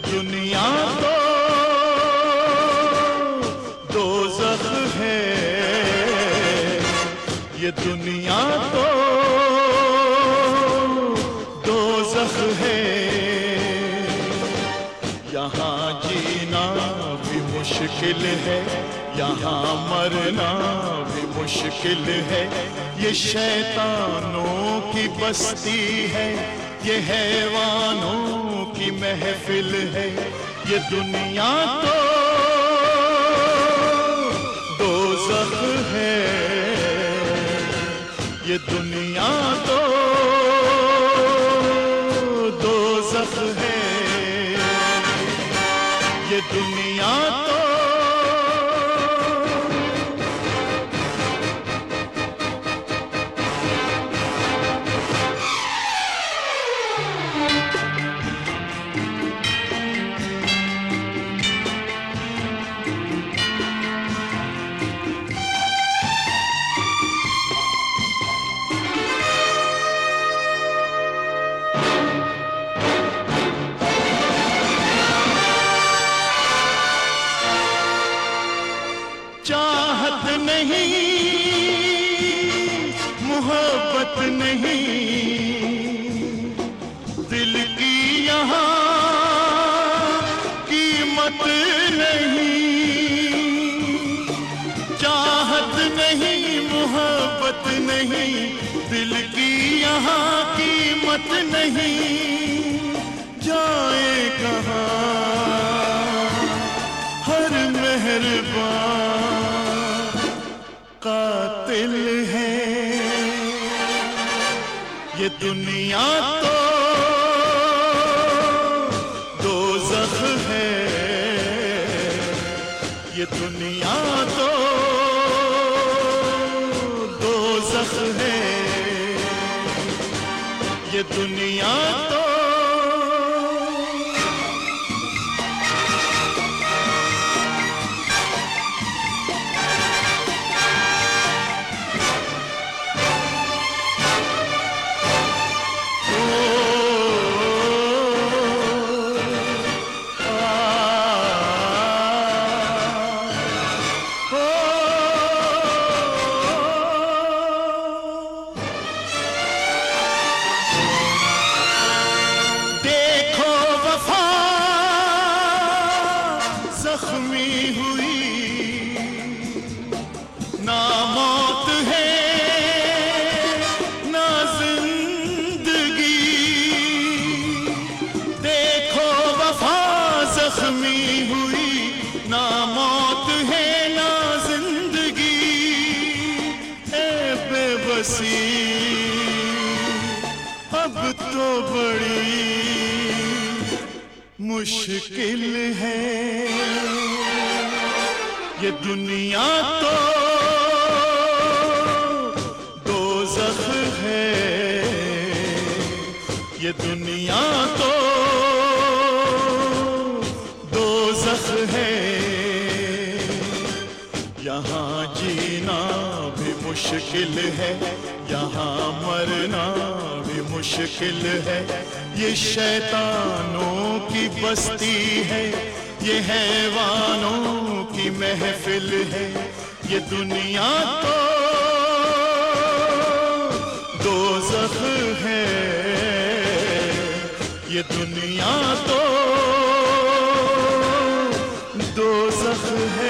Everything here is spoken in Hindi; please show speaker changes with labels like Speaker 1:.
Speaker 1: दुनिया तो दोज़ख है, ये दुनिया तो दोज़ख है। यहाँ जीना भी मुश्किल है, यहाँ मरना भी मुश्किल है। ये शैतानों की बस्ती है, ये हैवानों की महफिल है। ये दुनिया तो दोज़ख है, ये दुनिया तो दोज़ख है, ये दुनिया तो चाहत नहीं, मोहब्बत नहीं, दिल की यहाँ कीमत नहीं। चाहत नहीं, मोहब्बत नहीं, दिल की यहाँ कीमत नहीं। जाए कहाँ हर मेहरबान कातिल है। ये दुनिया तो दोज़ख है, ये दुनिया तो दोज़ख है, ये दुनिया तो ज़ख्मी हुई, ना मौत है ना जिंदगी। देखो वफा ज़ख्मी हुई, ना मौत है ना जिंदगी। ऐ बेबसी अब तो बड़ी मुश्किल है। ये दुनिया तो दोज़ख है, ये दुनिया तो दोज़ख है। यहाँ जीना भी मुश्किल है, यहाँ मरना भी मुश्किल है। ये शैतानों की बस्ती है, ये हैवानों की महफिल है। ये दुनिया तो दोज़ख है, ये दुनिया तो दोज़ख है।